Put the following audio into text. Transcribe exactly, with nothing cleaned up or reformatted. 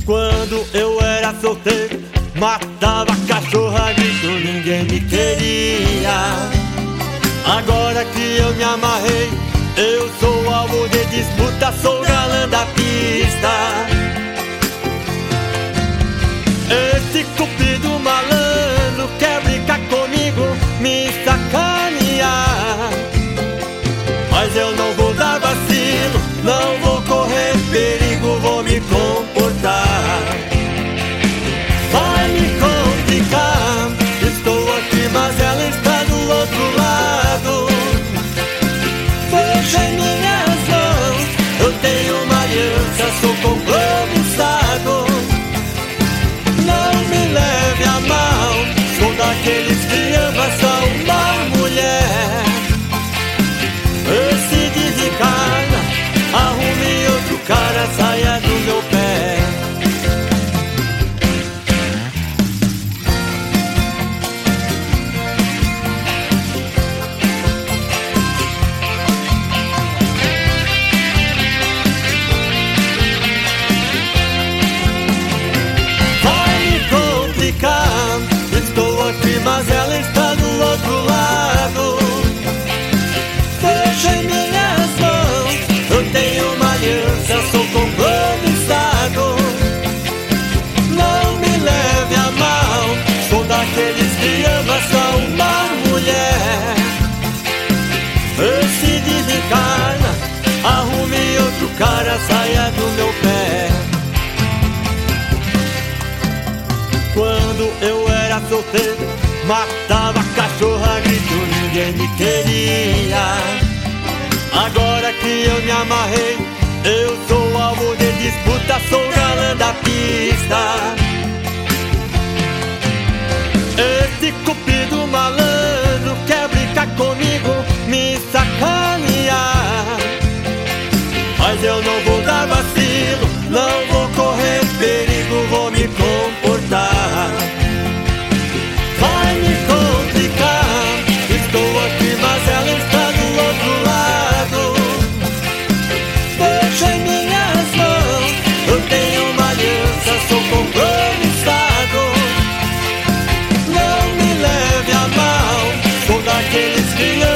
Quando eu era solteiro, matava cachorro a grito, ninguém me queria. Agora que eu me amarrei, eu sou alvo de disputa, sou galã da pista. Esse cupido malandro quer brincar comigo, me sacanear. Mas eu não vou dar vacilo, não vou correr perigo, vou me comportar. Vai me complicar, estou aqui mas ela está do outro lado. Fechei minhas mãos, eu tenho uma aliança, sou compromissado. Não me leve a mal, sou daqueles que ama só uma mulher. Esse desencarna, arrume outro cara, saia do meu pé. Vai me complicar, estou aqui mas ela está do outro lado. Fechei minhas mãos, eu tenho uma aliança, sou compromissado. Não me leve a mal, sou daqueles que ama só uma mulher. Esse desencarna, arrume outro cara, saia do meu pé. Quando eu era solteiro, matava cachorro a grito, ninguém me queria. Agora que eu me amarrei, eu sou alvo de disputa, sou galã da pista. Esse cupido malandro quer brincar comigo, me sacanear. Mas eu não vou dar vacilo, não vou correr perigo, vou me comportar. Vai me complicar, estou aqui mas ela está do outro lado. Fechei minhas mãos, eu tenho uma aliança, sou compromissado. Não me leve a mal, sou daqueles que